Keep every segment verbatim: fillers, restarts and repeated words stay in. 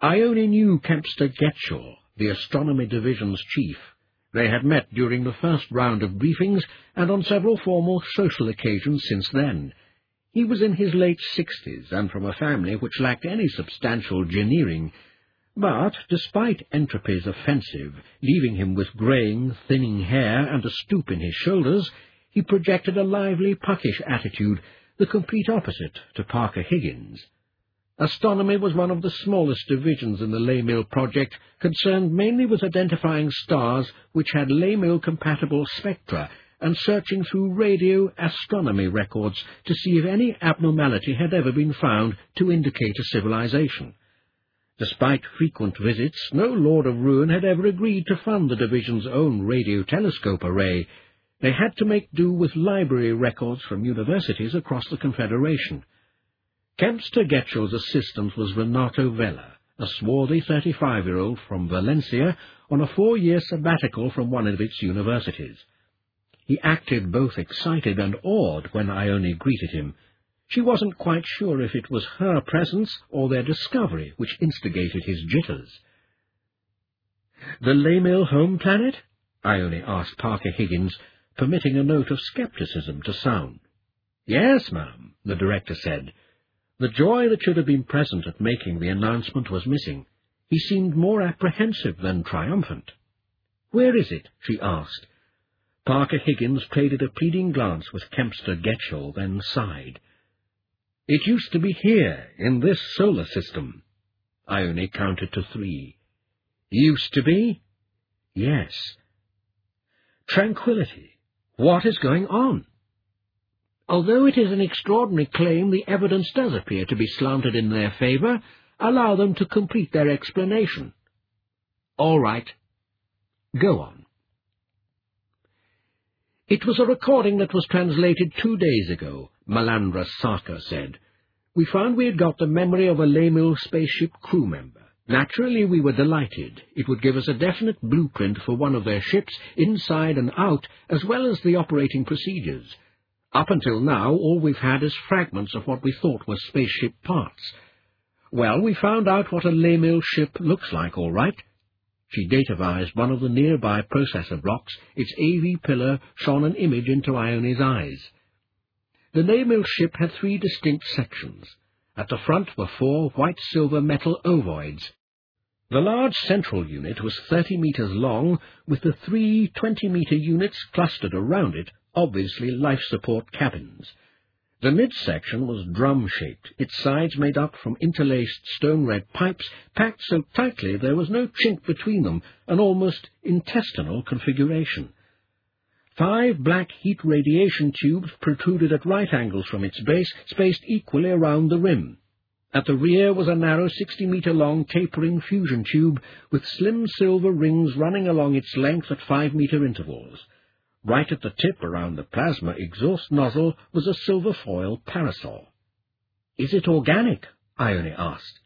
Ione knew Kempster Getchell, the Astronomy Division's chief. They had met during the first round of briefings and on several formal social occasions since then. He was in his late sixties and from a family which lacked any substantial engineering, but, despite Entropy's offensive, leaving him with greying, thinning hair and a stoop in his shoulders, he projected a lively, puckish attitude, the complete opposite to Parker Higgins. Astronomy was one of the smallest divisions in the Laymill project, concerned mainly with identifying stars which had Laymill-compatible spectra and searching through radio astronomy records to see if any abnormality had ever been found to indicate a civilization. Despite frequent visits, no Lord of Ruin had ever agreed to fund the division's own radio telescope array. They had to make do with library records from universities across the Confederation. Kempster Getchell's assistant was Renato Vella, a swarthy thirty-five-year-old from Valencia on a four-year sabbatical from one of its universities. He acted both excited and awed when Ione greeted him. She wasn't quite sure if it was her presence or their discovery which instigated his jitters. "The Laymill home planet?" Ione asked Parker Higgins, permitting a note of scepticism to sound. "Yes, ma'am," the director said. The joy that should have been present at making the announcement was missing. He seemed more apprehensive than triumphant. "Where is it?" she asked. Parker Higgins traded a pleading glance with Kempster Getchell, then sighed. "It used to be here, in this solar system." Ione counted to three. "Used to be?" "Yes." "Tranquility. What is going on?" "Although it is an extraordinary claim, the evidence does appear to be slanted in their favour. Allow them to complete their explanation." "All right. Go on." "It was a recording that was translated two days ago," Malandra Sarkar said. "We found we had got the memory of a Laymill spaceship crew member. Naturally, we were delighted. It would give us a definite blueprint for one of their ships, inside and out, as well as the operating procedures. Up until now, all we've had is fragments of what we thought were spaceship parts. Well, we found out what a Laymill ship looks like, all right." She datavised one of the nearby processor blocks. Its A V pillar shone an image into Ione's eyes. The Laymill ship had three distinct sections. At the front were four white-silver metal ovoids. The large central unit was thirty metres long, with the three twenty-metre units clustered around it, obviously life-support cabins. The midsection was drum-shaped, its sides made up from interlaced stone-red pipes, packed so tightly there was no chink between them, an almost intestinal configuration. Five black heat radiation tubes protruded at right angles from its base, spaced equally around the rim. At the rear was a narrow sixty-metre-long tapering fusion tube, with slim silver rings running along its length at five-metre intervals. Right at the tip around the plasma exhaust nozzle was a silver foil parasol. "Is it organic?" Ione asked.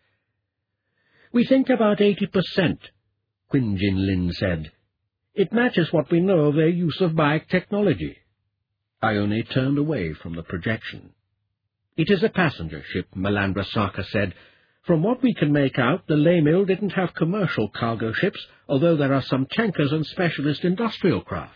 "We think about eighty percent, Quin Jin Lin said. "It matches what we know of their use of biotechnology." Ione turned away from the projection. "It is a passenger ship," Malandra Sarkar said. "From what we can make out, the Laymill didn't have commercial cargo ships, although there are some tankers and specialist industrial craft."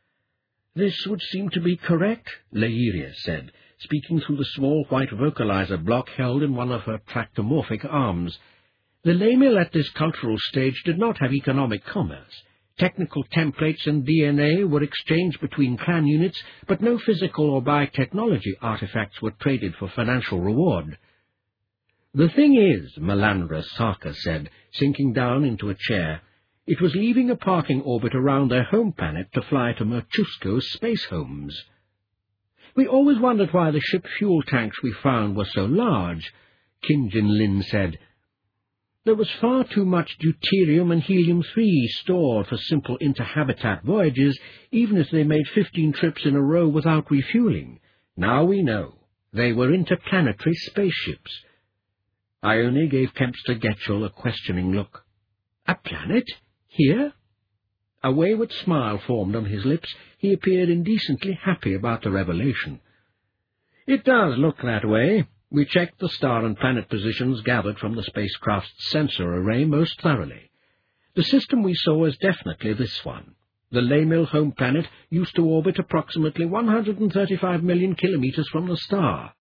"This would seem to be correct," Leiria said, speaking through the small white vocalizer block held in one of her tractomorphic arms. "The Laymill at this cultural stage did not have economic commerce. Technical templates and D N A were exchanged between clan units, but no physical or biotechnology artifacts were traded for financial reward." "The thing is," Malandra Sarkar said, sinking down into a chair, "it was leaving a parking orbit around their home planet to fly to Merchusco's space homes." "We always wondered why the ship fuel tanks we found were so large," Quin Jin Lin said. "There was far too much deuterium and helium three stored for simple interhabitat voyages, even if they made fifteen trips in a row without refueling. Now we know. They were interplanetary spaceships." Ione gave Kempster Getchell a questioning look. "A planet? Here?" A wayward smile formed on his lips. He appeared indecently happy about the revelation. "It does look that way. We checked the star and planet positions gathered from the spacecraft's sensor array most thoroughly. The system we saw is definitely this one. The Laymill home planet used to orbit approximately one hundred thirty-five million kilometers from the star.